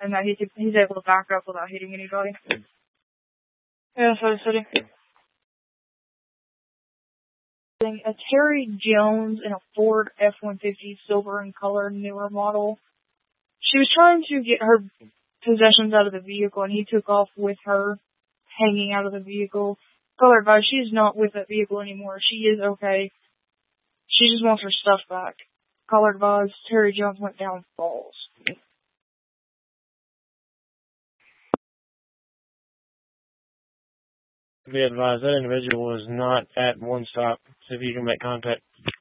and that he's able to back up without hitting anybody. Yeah, so I said a Terry Jones in a Ford F-150 silver in color, newer model. She was trying to get her possessions out of the vehicle, and he took off with her hanging out of the vehicle. Caller advised, she is not with that vehicle anymore. She is okay. She just wants her stuff back. Caller advised, Terry Jones went down falls. Be advised, that individual was not at one stop. See if you can make contact.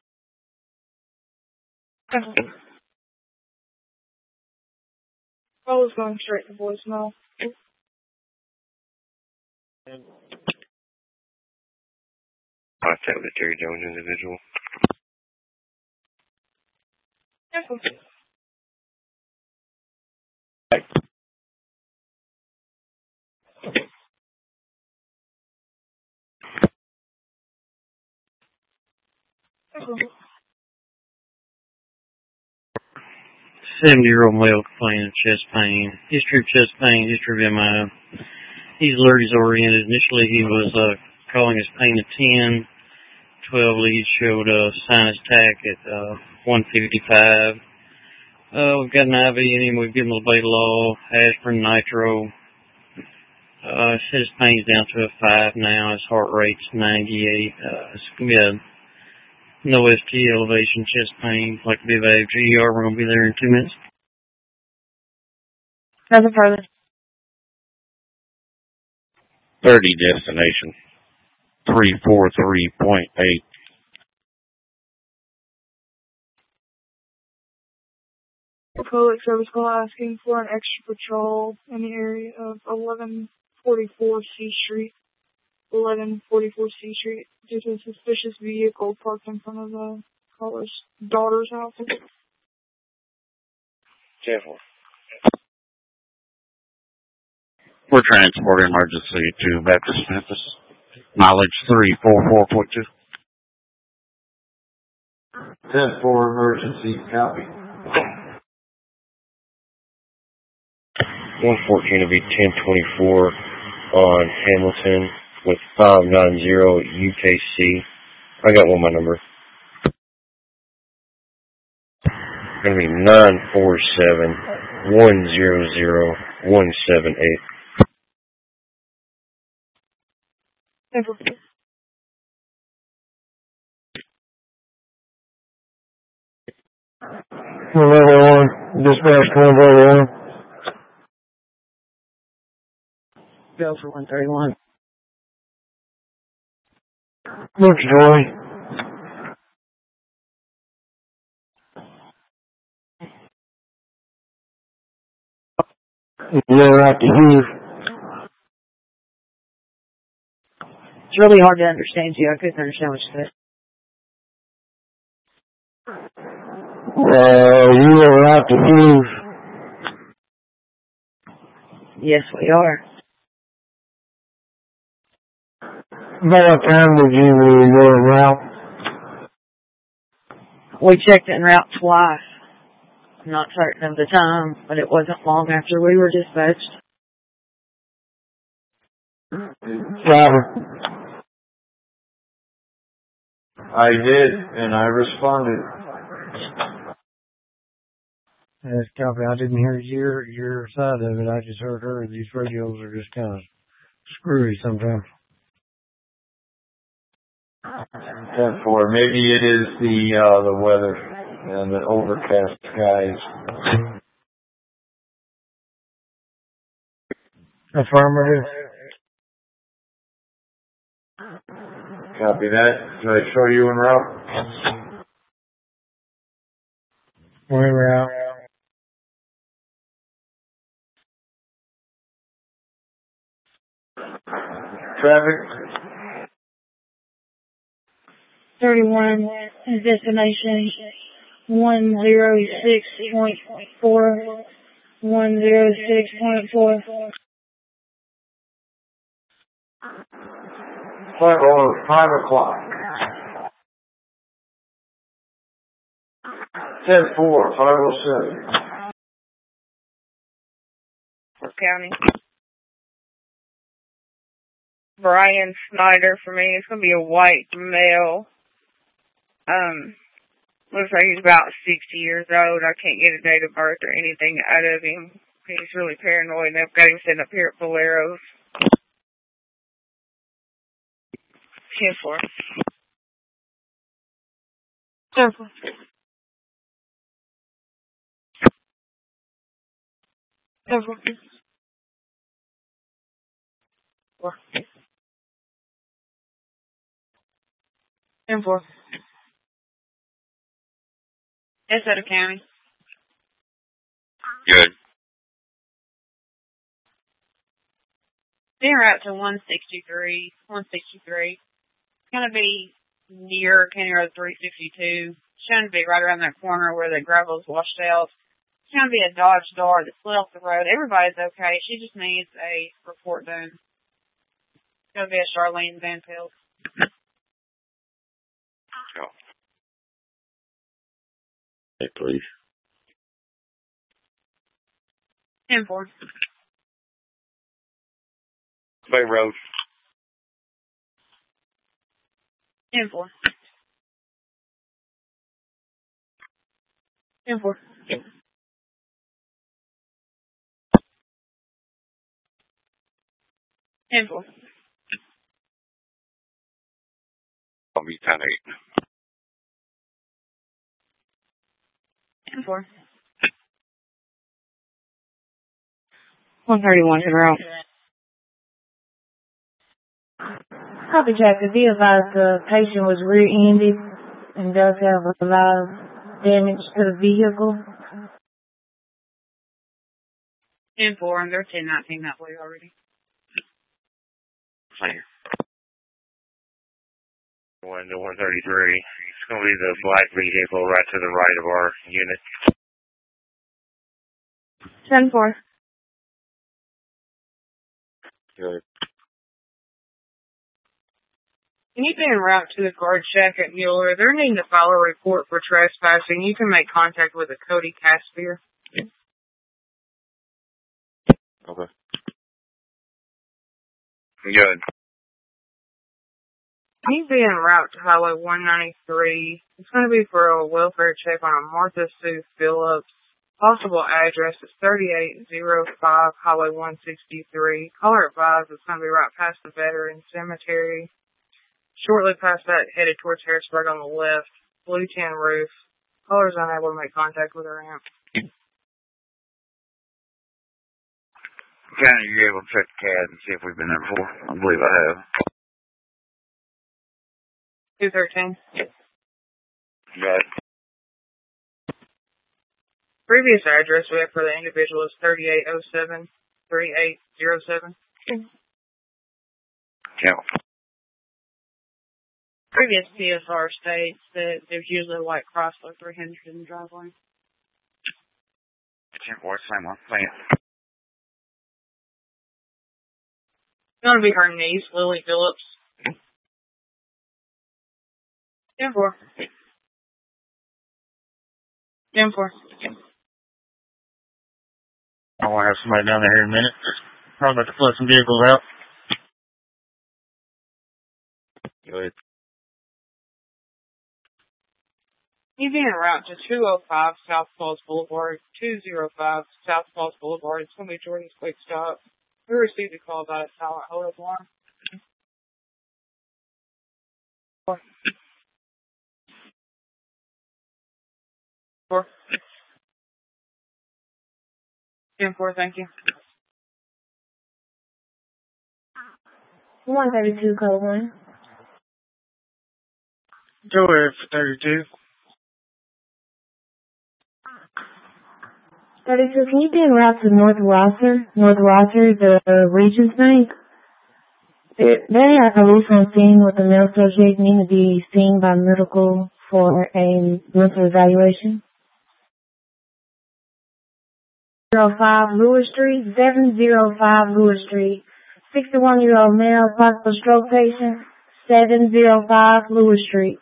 I was going straight to voicemail. Contact with the Terry Jones individual. Okay. 70-year-old male complaining of chest pain. History of chest pain, history of MI. He's alerties oriented. Initially, he was calling his pain a 10. 12 leads showed a sinus attack at 155. We've got an IV in him. We've given him labetalol, aspirin, nitro. His pain's down to a 5 now. His heart rate's 98. It's going to be a no ST elevation, chest pain, like to be a GER. We're going to be there in 2 minutes. Nothing further. 30 destination. 343.8. Public service call asking for an extra patrol in the area of 1144 C Street. 1144 C Street. Due to a suspicious vehicle parked in front of the caller's daughter's house. 10-4. We're transporting emergency to Baptist Memphis. Mileage 344.2. 10-4 emergency, copy. 114 will be 1024 on Hamilton with 590 UKC. I got one my number. Going to be 947 100 178. Level 1, dispatch 131. Go for 131. Look, Joey. Yeah, right to here. It's really hard to understand you. I couldn't understand what you said. You are right to here. Yes, we are. About what time did you go en route? We checked en route twice. I'm not certain of the time, but it wasn't long after we were dispatched. Driver. I did, and I responded. That's copy. I didn't hear your side of it. I just heard her. These radios are just kind of screwy sometimes. 10-4. Maybe it is the weather and the overcast skies. Affirmative. Copy that. Should I show you en route? We're out. Traffic. 31 destination 106.4. 106.4. Or 5 o'clock. 10-4, 507. Fort County. Brian Snyder for me. It's going to be a white male. Looks like he's about 60 years old. I can't get a date of birth or anything out of him. He's really paranoid, and I've got him sitting up here at Bolero's. 10-4. 10-4. 10-4. 4. 10-4. Exeter County. Good. Being route to 163. 163. It's going to be near County Road 352. It's going to be right around that corner where the gravel's washed out. It's going to be a Dodge Dart that slid off the road. Everybody's okay. She just needs a report done. It's going to be a Charlene Van Pelt. Oh. Hey, please. 10-4. Bay Road. 10-4. 10-4. 10-4. I'll be 10-8. 10-4. 131 to route. Copy, Jack. Be advised the patient was rear-ended and does have a lot of damage to the vehicle. 10-4, and they're 10-19 that way already. Clear. 1 to 133. It's going to be the black vehicle right to the right of our unit. 10-4. Good. Can you be en route to the guard shack at Mueller? They're needing to file a report for trespassing. You can make contact with a Cody Caspier. Okay. Good. Can you be en route to Highway 193? It's going to be for a welfare check on a Martha Sue Phillips. Possible address is 3805 Highway 163. Caller advised it's going to be right past the Veteran Cemetery. Shortly past that, headed towards Harrisburg on the left. Blue tin roof. Caller's unable to make contact with her amp. County, you're able to check the CAD and see if we've been there before? I believe I have. 213. Got it. Previous address we have for the individual is 3807 3807. Count. Previous PSR states that there's usually a white Chrysler 300 in the driveway. 10-4, same one. Same. It's going to be her niece, Lily Phillips. 10-4. 10-4. I want to have somebody down there here in a minute. Probably about to flood some vehicles out. Go ahead. He's en route to 205 South Falls Boulevard, 205 South Falls Boulevard. It's going to be Jordan's Quick Stop. We received a call about a silent hold alarm. 4. 10-4, thank you. 132, code 1. Go ahead for 32. 32, can you be en route to North Rosser? North Rosser, the Regents Bank? They have police on scene with a male subject needing to be seen by medical for a mental evaluation. 05 Lewis Street, 705 Lewis Street. 61-year-old male, possible stroke patient, 705 Lewis Street.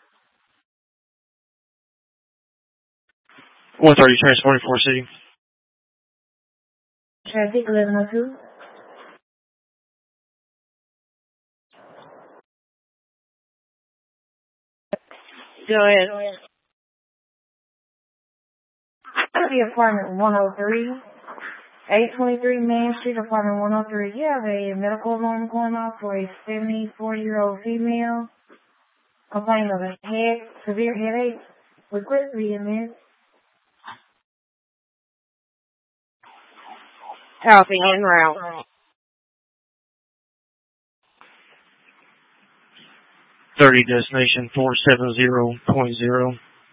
130, transporting 4 City. Traffic 1102. Go ahead. The apartment 103, 823 Main Street, apartment 103. You have a medical alarm going off for a 74-year-old female complaining of a severe headache with quick VMS. Copy en route. 30 destination 470.0.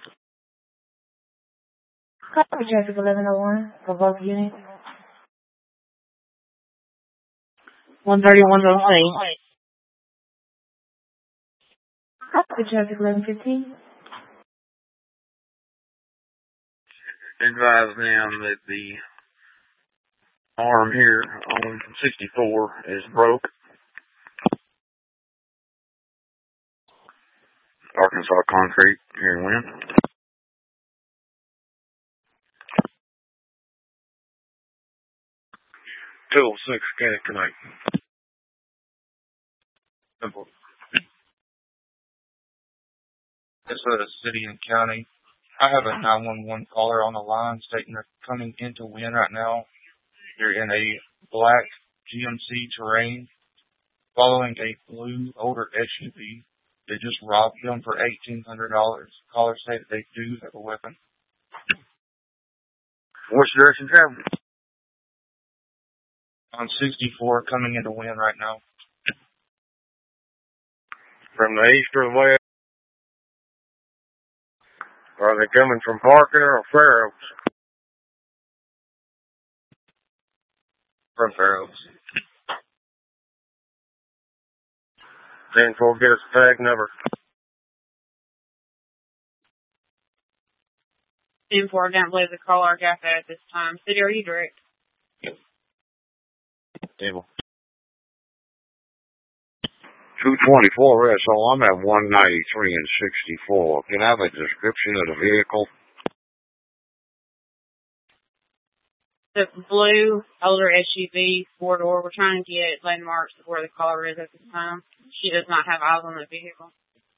Copy traffic 1101 for both units. 131 on scene. Copy traffic 1115. Advise them that the arm here on 64 is broke. Arkansas Concrete, here in Wynn. Till 6, tonight. Simple. This is City and County. I have a 911 caller on the line stating they're coming into Wynn right now. They're in a black GMC Terrain following a blue older SUV. They just robbed them for $1,800. Callers say that they do have a weapon. Which direction travel? On 64, coming into Wynn right now. From the east or the west? Are they coming from Parker or Fair Oaks? From Fair Oaks. 10-4, get us a tag number. 10-4, don't believe the caller got that at this time. City, are you direct? Table. 224 SO, I'm at 193 and 64. Can I have a description of the vehicle? The blue older SUV, 4-door. We're trying to get landmarks of where the caller is at this time. She does not have eyes on the vehicle.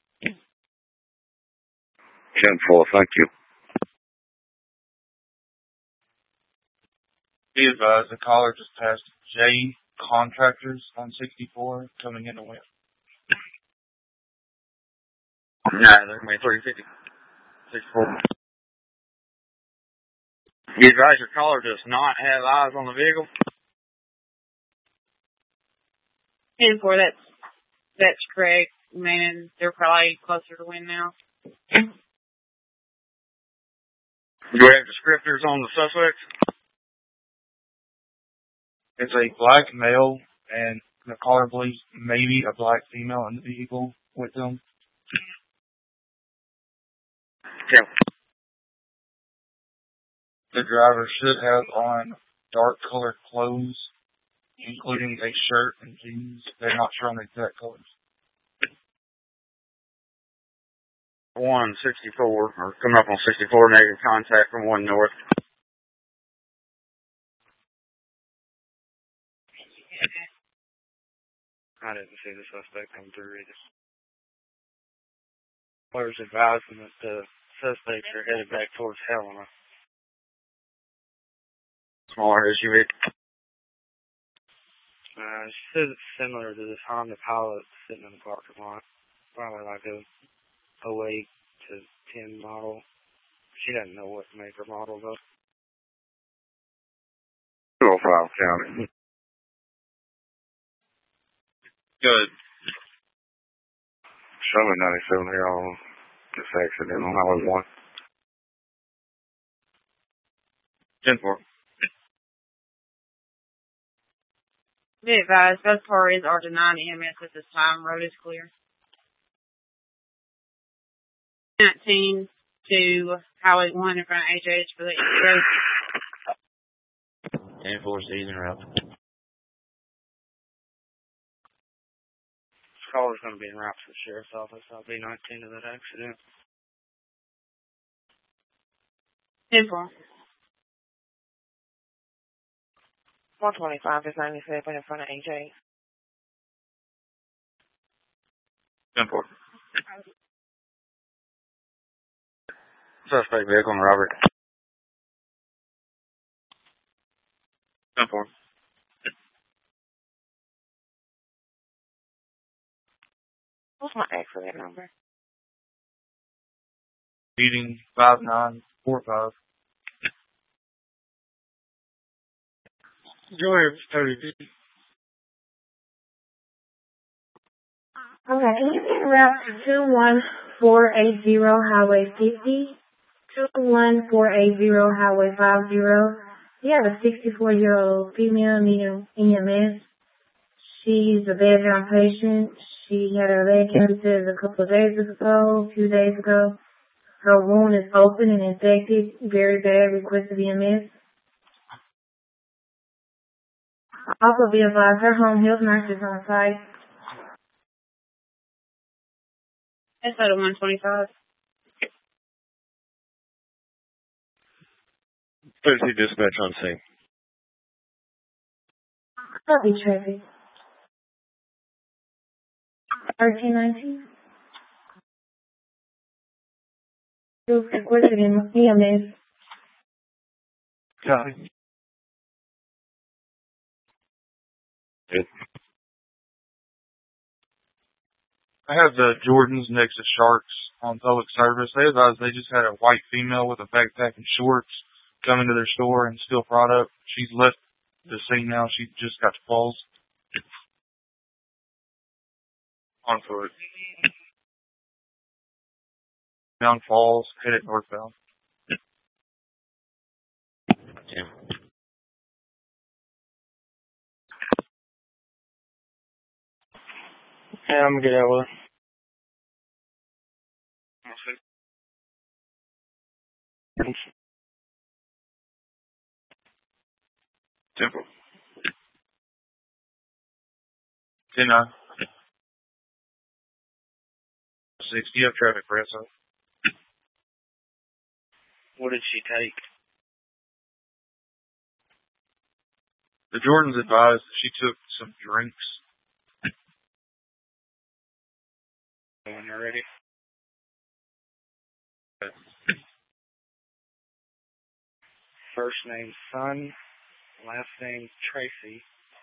10-4, thank you. Be advised, the caller just passed J Contractors on 64, coming into Wynn. Nah, they're going to be 350. 64. You advise your caller does not have eyes on the vehicle? 10-4, that's correct. Meaning they're probably closer to Wynn now. Do we have descriptors on the suspects? It's a black male, and the caller believes maybe a black female in the vehicle with them. Yeah. The driver should have on dark colored clothes, including a shirt and jeans. They're not sure on the exact colors. 164, or coming up on 64, negative contact from 1 north. I didn't see the suspect come through either. Players advising that the suspects are headed back towards Helena. Smaller SUV. She says it's similar to this Honda Pilot sitting in the parking lot. Probably like a 08 to 10 model. She doesn't know what make or model though. 205 County. Good. Showing 97 here on this accident on Highway 1. 10-4. Be advised, both parties are denying EMS at this time. Road is clear. 19 to Highway 1 in front of AJ's for the road. 10-4 season route. This caller's going to be en route to the sheriff's office. I'll be 19 to that accident. 10-4. 125 is 97 in front of AJ. 10-4. Suspect vehicle on Robert. 10-4. What's my accident number? Meeting 5945. Go ahead, 30 feet. Okay, route 21480 Highway 50, 21480 Highway 50. You have a 64-year-old female needing EMS. She's a bedbound patient. She had her leg amputated a few days ago. Her wound is open and infected, very bad, requested EMS. Also be advised, her home health nurse is on site. That's out of 125. 30 dispatch on scene. Copy traffic. 1319. Requested EMS. Copy. Good. I have the Jordans next to Sharks on public service. They advised they just had a white female with a backpack and shorts come into their store and steal product. She's left the scene now. She just got to Falls. On foot. Down Falls, headed northbound. Yeah. Yeah, I'm gonna get out with her. Temple. 10-9. 6. Do you have traffic for us? What did she take? The Jordans advised that she took some drinks. When you're ready. First name Son, last name Tracy.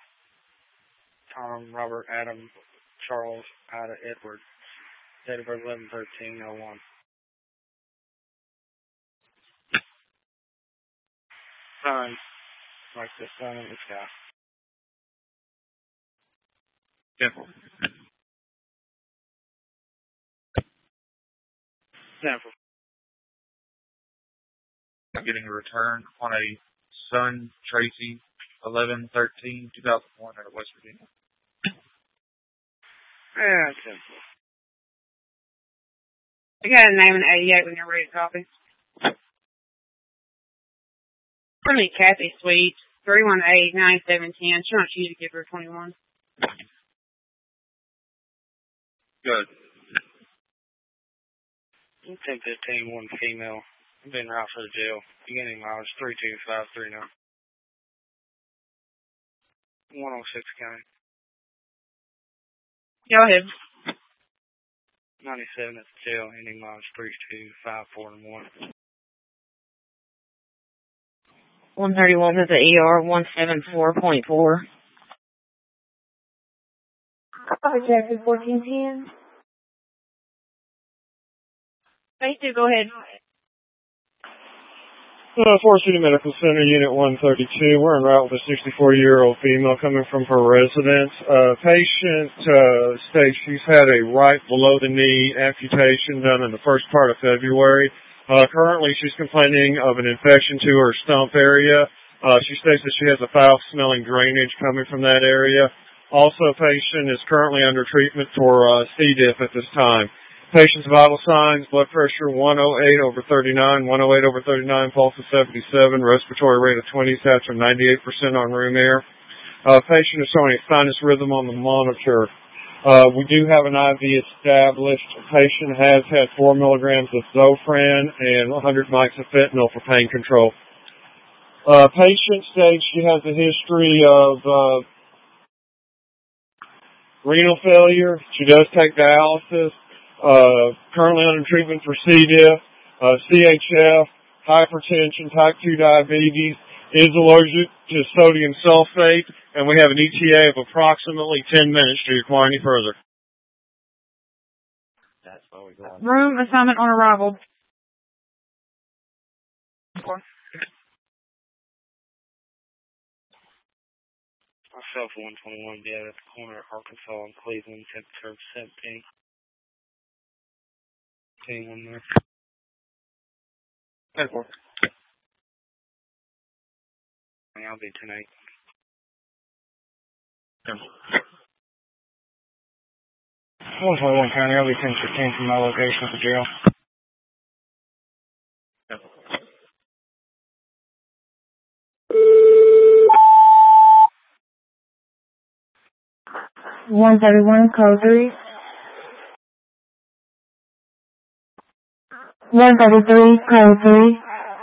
Tom, Robert, Adam, Charles, Ida, Edward. Date of birth 11/13/01. Sun, like the sun in the sky. Temple. Sample. Getting a return on a Sun Tracy 11/13/2001 out of West Virginia. Yeah, simple. We got a name in 88 when you're ready to copy. For me, Kathy Sweet, 318-9710. She wants you to give her 21. Good. You take this team, one female. Been right for the jail. Beginning mileage 32539. 106 County. Go ahead. 97 at the jail. Ending mileage 32541. 131 at the ER, 174.4. Copy traffic 1410. Phase 2, go ahead. Forest City Medical Center, Unit 132. We're en route with a 64-year-old female coming from her residence. Patient states she's had a right below the knee amputation done in the first part of February. Currently, she's complaining of an infection to her stump area. She states that she has a foul-smelling drainage coming from that area. Also, patient is currently under treatment for C. diff at this time. Patient's vital signs: blood pressure 108/39, 108/39, pulse of 77, respiratory rate of 20, saturated 98% on room air. Patient is showing a sinus rhythm on the monitor. We do have an IV established. Patient has had 4 milligrams of Zofran and 100 mics of fentanyl for pain control. Patient states she has a history of renal failure. She does take dialysis. Currently under treatment for C. diff, CHF, hypertension, type 2 diabetes, is allergic to sodium sulfate, and we have an ETA of approximately 10 minutes. Do you require any further? Room assignment on arrival. Myself, 121, be at the corner of Arkansas and Cleveland, temperature of 17. Anyone there? 10-4. I'll be tonight. 10-4. 121 County, I'll be 10-15 from my location at the jail. 131, code 3. 133, code 3.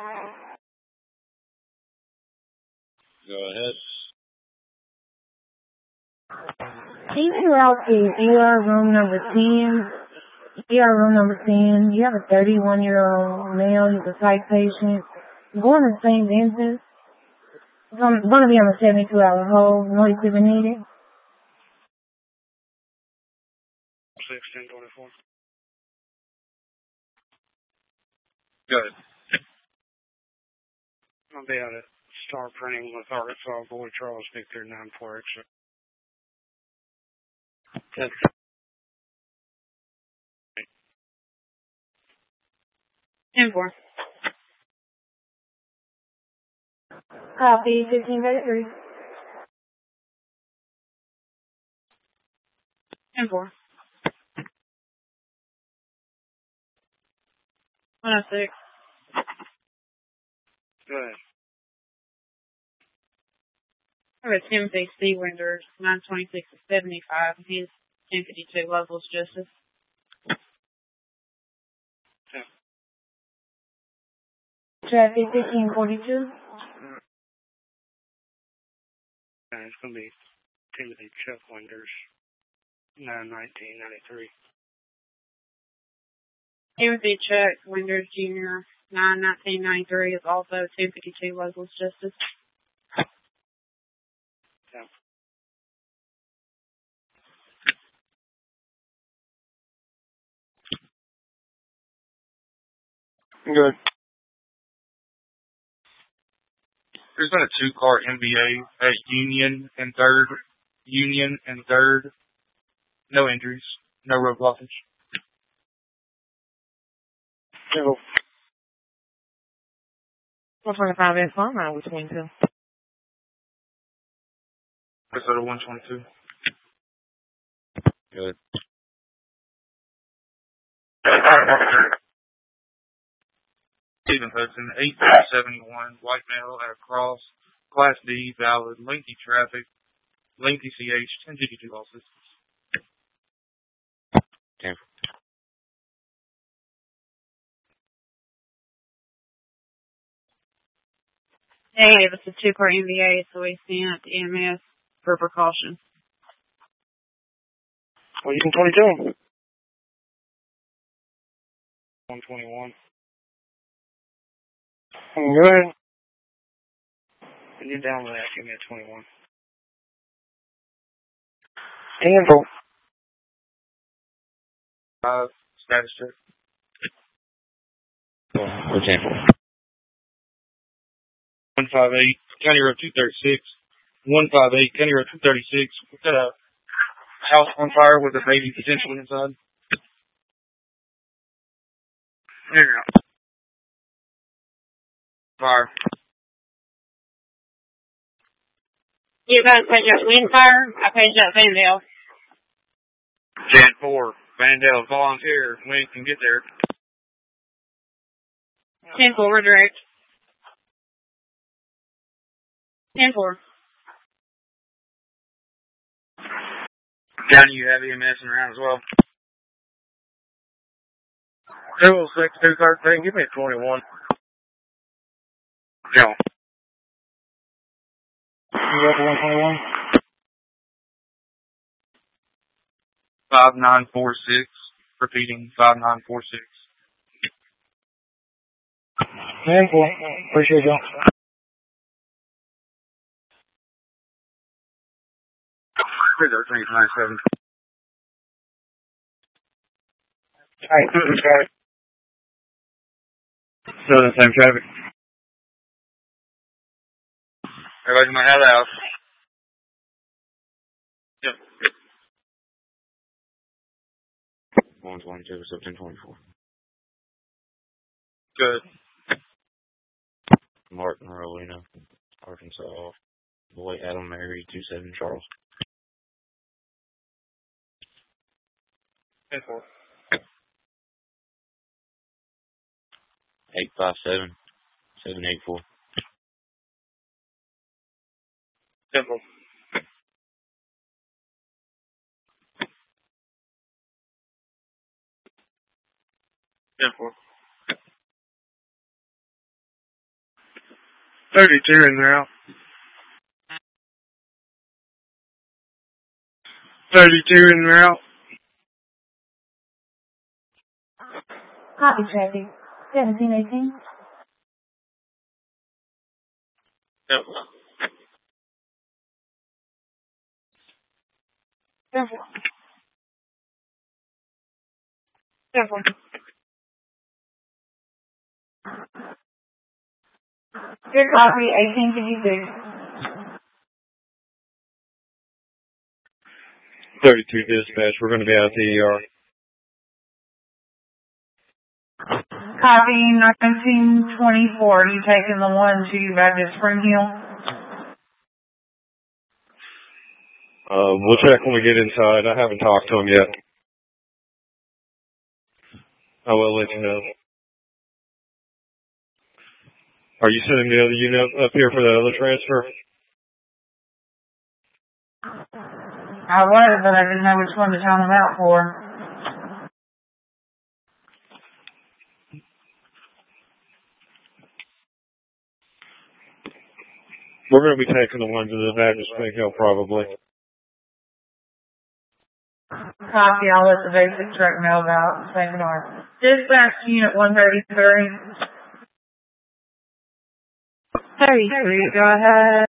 Go ahead. Please route to ER room number 10. ER room number 10. You have a 31-year-old male. He's a psych patient. Going to the same dentist. He's going to be on a 72-hour hold. No equipment needed. 1624. Good. I'll be out at Star Printing with Arkansas Boy Charles Victor 94 extra. 10-4. Copy, 1533. 10-4. 106. Go ahead. I have a Timothy C. Winders, 926 to 75. He's 1052 locals justice. Traffic 1542. It's going to be Timothy Chuck Winders, 91993. Timothy Chuck Winders Jr., 91993 is also 252 locals justice. Yeah. Good. There's been a 2-car NBA at Union and 3rd. Union and 3rd. No injuries. No road blockage. 125 in phone line with 22. Episode 122. Good. Stephen Hudson, 1871, white male at a cross, Class D, valid, lengthy traffic, lengthy CH, 1052 losses. 10. Negative, it's a 2-car NBA, so we sent EMS for precaution. Well, you can 22. 121. Go ahead. When you're down with that, give me a 21. Handle. Status check. What's in? 158, County Road 236. 158, County Road 236. We've got a house on fire with a baby potentially inside. There you go. Fire. You guys page up Windfire. I paged up Vandale. 10-4. Vandale volunteer. We can get there. 10-4, direct. 10-4. County, you have EMS around as well. 206, 213, give me a 21. No. Level 121. 5946. Repeating 5946. Man, cool. Appreciate y'all. Cruiser 397. Alright, traffic. Still in the same traffic. Everybody's in my house. Yep. 122, 1724. Good. Martin Rolina, Arkansas. Boy Adam Mary 27 Charles. 10-4. 857 784. 10-4. 10-4. 32 in route. 32 in route. Copy, traffic. 1718. Yep. 10-4. 10-4. Good copy, 1852. 32 dispatch. We're going to be out at the ER. Copy 1924. You taking the one to back to Spring Hill? We'll check when we get inside. I haven't talked to him yet. I will let you know. Are you sending the other unit up here for the other transfer? I was, but I didn't know which one to tell them out for. We're going to be taking the one to the Baptist Spring Hill probably. Copy, I'll let the basic truck know about St. Bernard. Dispatch unit 133. 33, go ahead.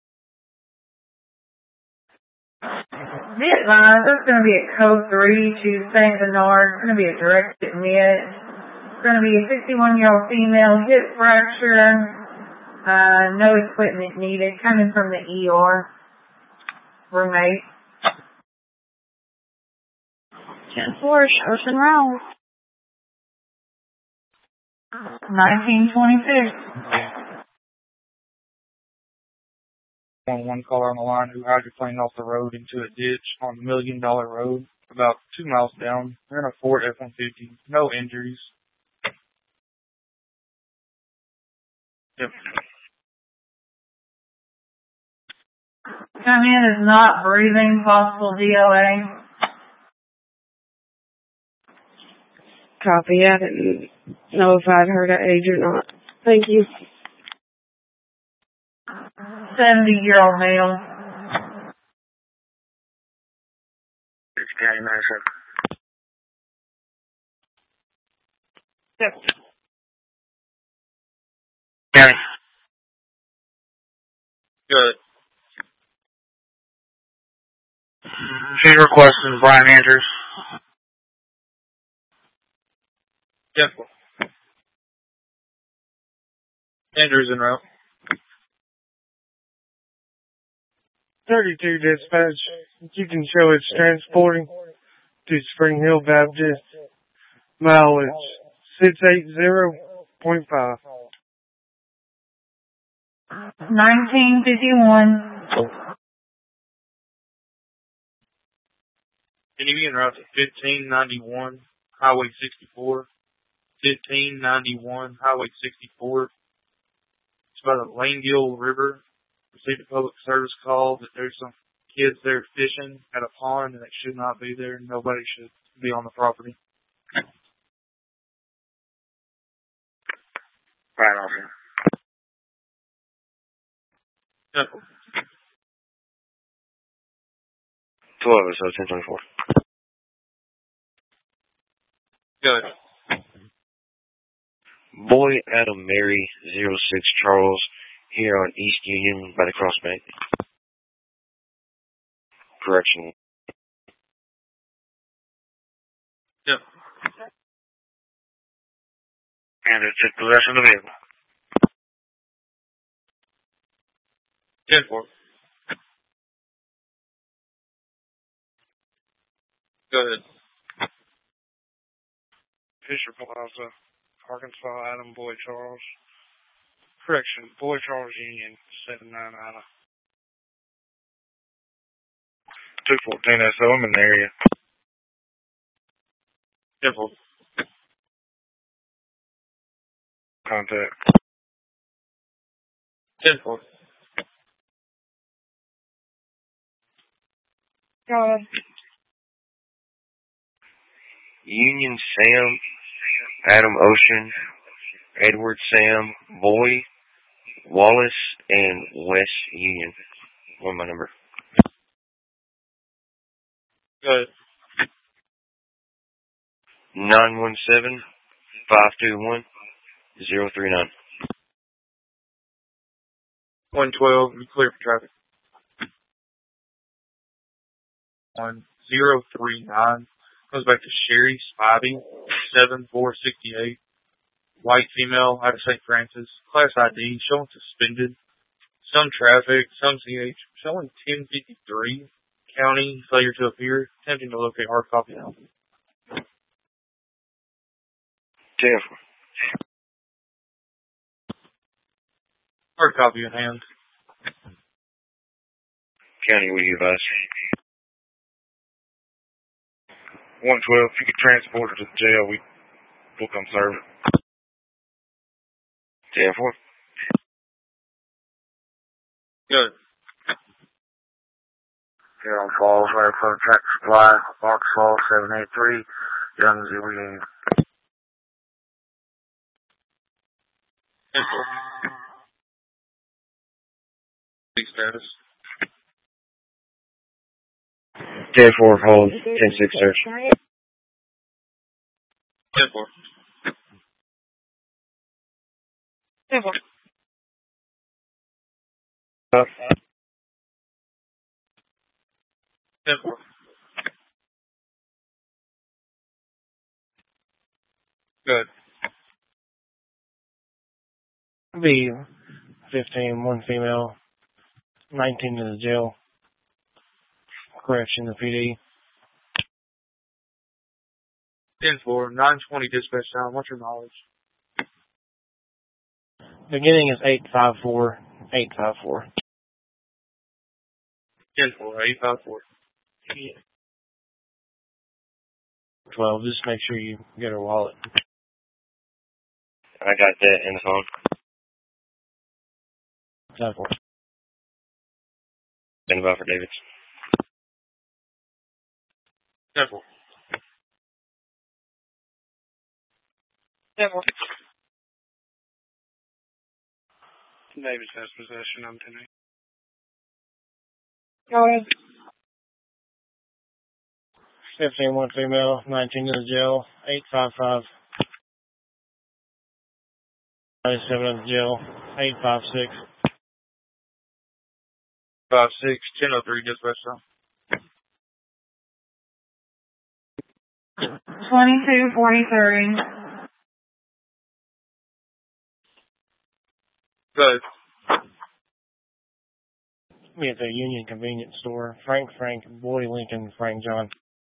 This line, there's going to be a code 3 to St. Bernard. It's going to be a direct admit. It's going to be a 61-year-old female, hip fracture, no equipment needed, coming from the ER. Roommate. 10-4, Sheriff and Rouse. 1926. One caller on the line who hydroplaned off the road into a ditch on $1 Million Road, about 2 miles down. They're in a Ford F-150. No injuries. Yep. Come in is not breathing, possible DOA. Copy. I didn't know if I'd heard an age or not. Thank you. 70-year-old male. It's County 97. Yep. County. Good. She's requesting Brian Andrews. Yes. Andrews en route. 32 dispatch. You can show it's transporting to Spring Hill Baptist. Mileage 680.5. 1951. Can you be en route to 1591 Highway 64? 1591 Highway 64. It's by the Langell River. Received a public service call that there's some kids there fishing at a pond and they should not be there. Nobody should be on the property. Brian Olsen. Yep. 12, so 1024. Good. Boy Adam Mary 06 Charles here on East Union by the Cross Bank. Correction. Yep. And it's in possession of the vehicle. 10-4. Go ahead. Fisher Plaza, Arkansas, Adam Boy Charles. Correction, Boy Charles Union, 79 Ida. 214 SO, I'm in the area. 10-4. Contact. 10-4. Go ahead. Union Sam, Adam Ocean, Edward Sam, Boy, Wallace, and Wes Union. One my number. Go ahead. 917-521-039. 112, you clear for traffic. 1039. Goes back to Sherry Spivey, 7468. White female, out of St. Francis. Class ID, showing suspended. Some traffic, some CH. Showing 1053. County, failure to appear. Attempting to locate hard copy now. 10-4. Hard copy in hand. County, what do you advise? 112, if you could transport her to the jail, we'll come serve it. 10-4. Good. Here on Falls, right from Tractor Supply, Arkansas 783, Young Zero Union. 10-4. Big status. 10-4, hold. 10-6, search. 10-4. 10-4. 10-4. Good. Be 15, one female, 19 in the jail. Correction, the PD. 10-4. 920 dispatch time. What's your knowledge? Beginning is 854, 854. 10-4. 854. 12, just make sure you get her wallet. I got that in the phone. 10-4. Stand by for David's. 10-4. 10-4. Davis has possession, I'm 10-8. Go ahead. 15, one female, 19 in the jail, 855. 97 in the jail, 856. 56. 10-03 dispatch time. 2243. Good. Me at the Union Convenience Store. Frank, Boy, Lincoln, Frank, John.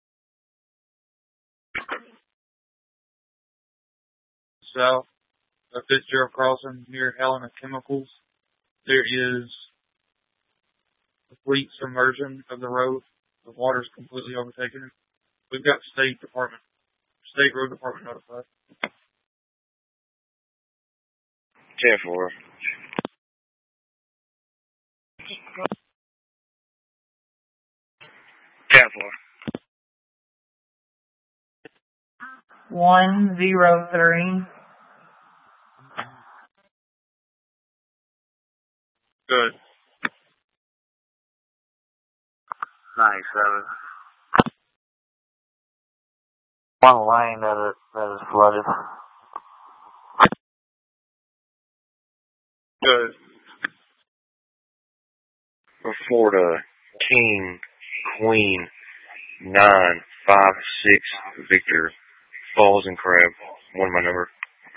South of Fitzgerald Crossing near Helena Chemicals. There is complete submersion of the road. The water's completely overtaken it. We've got State Road Department notified. 10-4. 10-4. 103. Good. 97. One lane that is flooded. Good. For Florida, King, Queen, 956, Victor, Falls and Crab, one my number.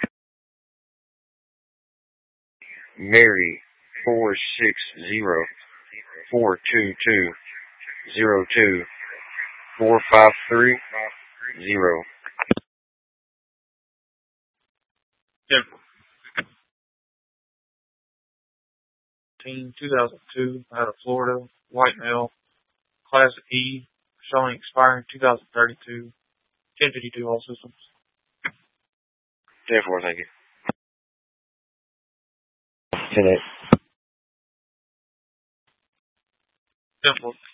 Mary, 460, 422, 02, 453, 0. Denver. Team 2002 out of Florida, white male, class E, showing expiring 2032, 1052 all systems. 10-4, thank you. 10-8. 10-4.